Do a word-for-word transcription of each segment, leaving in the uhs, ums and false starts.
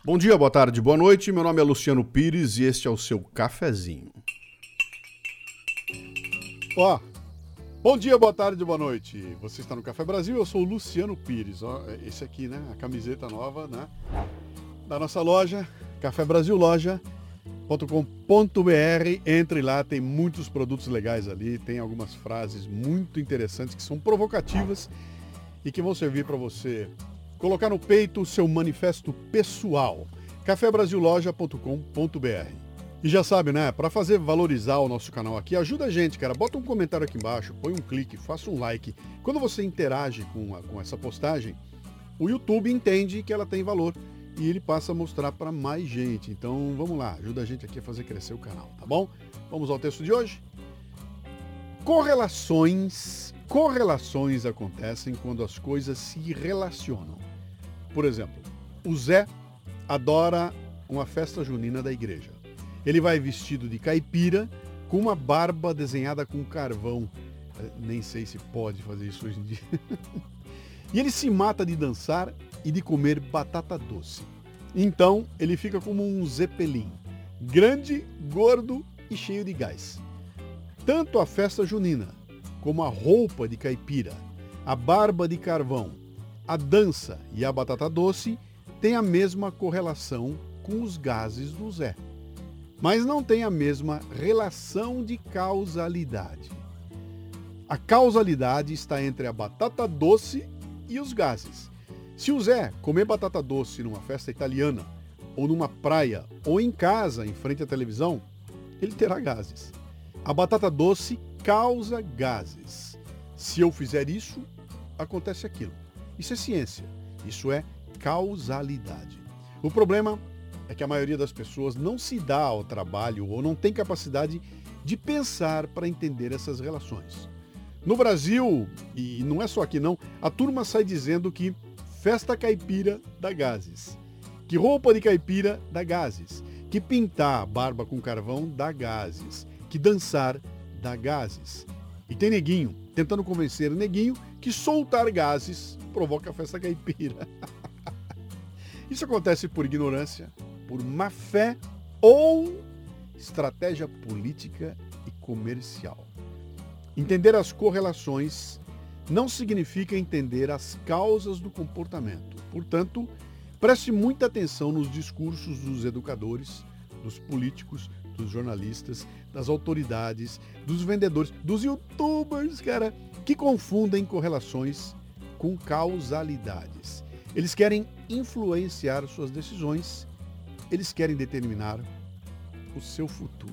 Bom dia, boa tarde, boa noite. Meu nome é Luciano Pires e este é o seu cafezinho. Ó, bom dia, boa tarde, boa noite. Você está no Café Brasil, eu sou o Luciano Pires. Ó, esse aqui, né, a camiseta nova, né, da nossa loja, café brasil loja ponto com ponto b r. Entre lá, tem muitos produtos legais ali, tem algumas frases muito interessantes que são provocativas e que vão servir para você colocar no peito o seu manifesto pessoal. café brasil loja ponto com ponto b r. E já sabe, né? Para fazer valorizar o nosso canal aqui, ajuda a gente, cara. Bota um comentário aqui embaixo, põe um clique, faça um like. Quando você interage com, a, com essa postagem, o YouTube entende que ela tem valor e ele passa a mostrar para mais gente. Então, vamos lá, ajuda a gente aqui a fazer crescer o canal, tá bom? Vamos ao texto de hoje? Correlações, correlações acontecem quando as coisas se relacionam. Por exemplo, o Zé adora uma festa junina da igreja. Ele vai vestido de caipira, com uma barba desenhada com carvão. Nem sei se pode fazer isso hoje em dia. E ele se mata de dançar e de comer batata doce. Então, ele fica como um zeppelin, grande, gordo e cheio de gás. Tanto a festa junina, como a roupa de caipira, a barba de carvão, a dança e a batata doce têm a mesma correlação com os gases do Zé, mas não têm a mesma relação de causalidade. A causalidade está entre a batata doce e os gases. Se o Zé comer batata doce numa festa italiana, ou numa praia, ou em casa, em frente à televisão, ele terá gases. A batata doce causa gases. Se eu fizer isso, acontece aquilo. Isso é ciência. Isso é causalidade. O problema é que a maioria das pessoas não se dá ao trabalho ou não tem capacidade de pensar para entender essas relações. No Brasil, e não é só aqui não, a turma sai dizendo que festa caipira dá gases, que roupa de caipira dá gases, que pintar a barba com carvão dá gases, que dançar dá gases. E tem neguinho tentando convencer neguinho que soltar gases provoca a festa caipira. Isso acontece por ignorância, por má fé ou estratégia política e comercial. Entender as correlações não significa entender as causas do comportamento. Portanto, preste muita atenção nos discursos dos educadores, dos políticos, dos jornalistas, das autoridades, dos vendedores, dos youtubers, cara, que confundem correlações com causalidades. Eles querem influenciar suas decisões, eles querem determinar o seu futuro.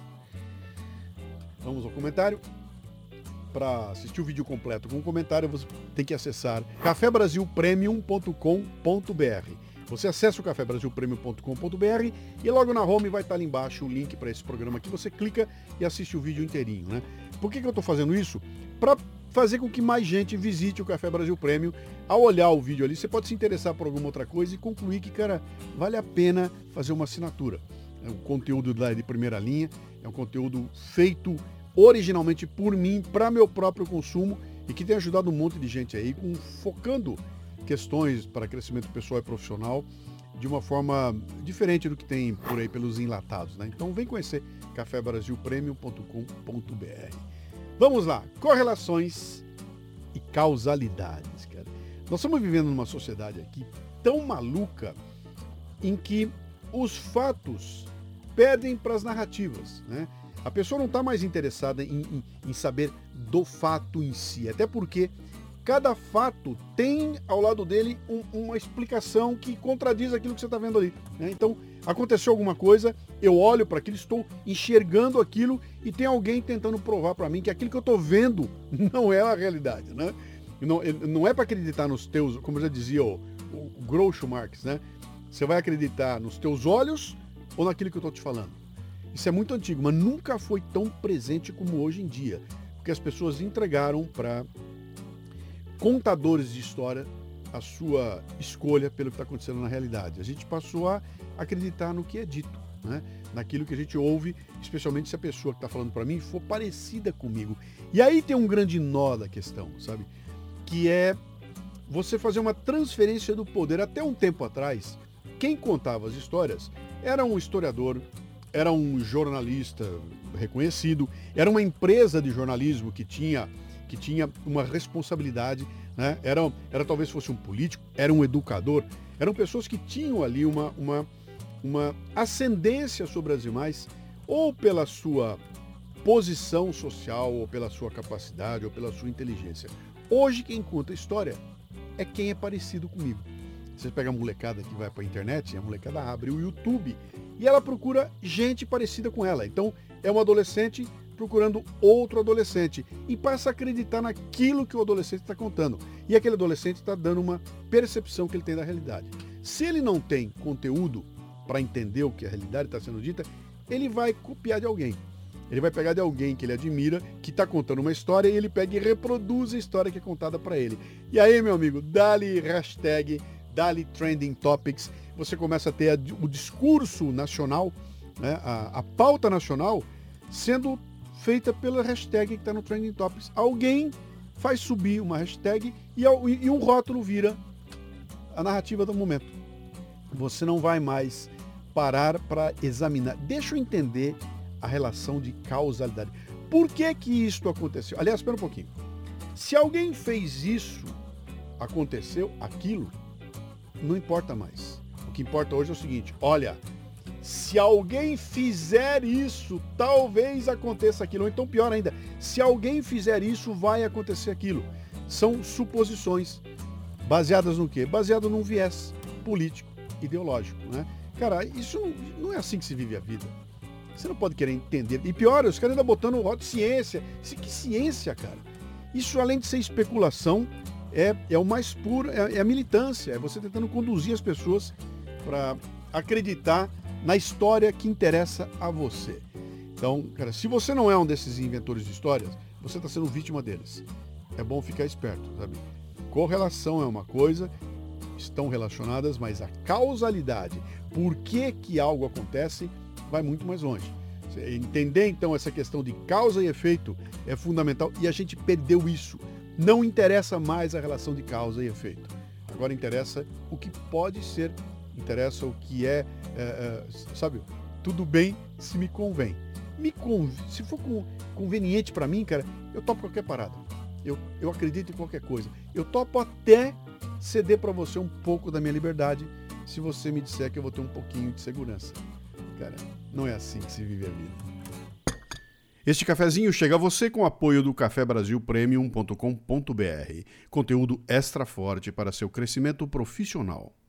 Vamos ao comentário. Para assistir o vídeo completo com comentário, você tem que acessar café brasil premium ponto com ponto b r. Você acessa o café brasil premium ponto com ponto b r e logo na home vai estar ali embaixo o link para esse programa que você clica e assiste o vídeo inteirinho, né? Por que que eu estou fazendo isso? Para fazer com que mais gente visite o Café Brasil Premium. Ao olhar o vídeo ali, você pode se interessar por alguma outra coisa e concluir que, cara, vale a pena fazer uma assinatura. É um conteúdo de primeira linha, é um conteúdo feito originalmente por mim, para meu próprio consumo e que tem ajudado um monte de gente aí, com, focando questões para crescimento pessoal e profissional de uma forma diferente do que tem por aí pelos enlatados, né? Então vem conhecer café brasil premium ponto com ponto b r. Vamos lá, correlações e causalidades, cara. Nós estamos vivendo numa sociedade aqui tão maluca em que os fatos pedem para as narrativas, né? A pessoa não está mais interessada em, em, em saber do fato em si, até porque cada fato tem ao lado dele um, uma explicação que contradiz aquilo que você está vendo ali, né? Então, aconteceu alguma coisa, eu olho para aquilo, estou enxergando aquilo e tem alguém tentando provar para mim que aquilo que eu estou vendo não é a realidade, né? Não, não é para acreditar nos teus, como já dizia o, o Groucho Marx, né? Você vai acreditar nos teus olhos ou naquilo que eu estou te falando. Isso é muito antigo, mas nunca foi tão presente como hoje em dia, porque as pessoas entregaram para contadores de história a sua escolha pelo que está acontecendo na realidade. A gente passou a acreditar no que é dito, né? Naquilo que a gente ouve, especialmente se a pessoa que está falando para mim for parecida comigo. E aí tem um grande nó da questão, sabe? Que é você fazer uma transferência do poder. Até um tempo atrás, quem contava as histórias era um historiador, era um jornalista reconhecido, era uma empresa de jornalismo que tinha, que tinha uma responsabilidade, né? Era, era talvez fosse um político, era um educador, eram pessoas que tinham ali uma, uma, uma ascendência sobre as demais, ou pela sua posição social, ou pela sua capacidade, ou pela sua inteligência. Hoje quem conta história é quem é parecido comigo. Você pega a molecada que vai para a internet, a molecada abre o YouTube e ela procura gente parecida com ela. Então é um adolescente procurando outro adolescente e passa a acreditar naquilo que o adolescente está contando. E aquele adolescente está dando uma percepção que ele tem da realidade. Se ele não tem conteúdo para entender o que a realidade está sendo dita, ele vai copiar de alguém. Ele vai pegar de alguém que ele admira, que está contando uma história, e ele pega e reproduz a história que é contada para ele. E aí, meu amigo, dá-lhe hashtag, dá-lhe trending topics, você começa a ter a, o discurso nacional, né, a, a pauta nacional, sendo feita pela hashtag que está no trending topics. Alguém faz subir uma hashtag e, e um rótulo vira a narrativa do momento. Você não vai mais parar para examinar. Deixa eu entender a relação de causalidade. Por que que isto aconteceu? Aliás, espera um pouquinho. Se alguém fez isso, aconteceu aquilo, não importa mais. O que importa hoje é o seguinte, olha, se alguém fizer isso, talvez aconteça aquilo. Ou então, pior ainda, se alguém fizer isso, vai acontecer aquilo. São suposições. Baseadas no quê? Baseado num viés político, ideológico, né? Cara, isso não, não é assim que se vive a vida. Você não pode querer entender. E pior, os caras ainda botando o rótulo ciência. Isso, que ciência, cara? Isso, além de ser especulação, é, é o mais puro, é, é a militância. É você tentando conduzir as pessoas para acreditar na história que interessa a você. Então, cara, se você não é um desses inventores de histórias, você está sendo vítima deles. É bom ficar esperto, sabe? Correlação é uma coisa, estão relacionadas, mas a causalidade, por que que algo acontece, vai muito mais longe. Entender, então, essa questão de causa e efeito é fundamental e a gente perdeu isso. Não interessa mais a relação de causa e efeito. Agora interessa o que pode ser, interessa o que é, é, é sabe, tudo bem se me convém. Me conv... Se for conveniente para mim, cara, eu topo qualquer parada. Eu, eu acredito em qualquer coisa. Eu topo até ceder para você um pouco da minha liberdade se você me disser que eu vou ter um pouquinho de segurança. Cara, não é assim que se vive a vida. Este cafezinho chega a você com o apoio do café brasil premium ponto com ponto b r. Conteúdo extra forte para seu crescimento profissional.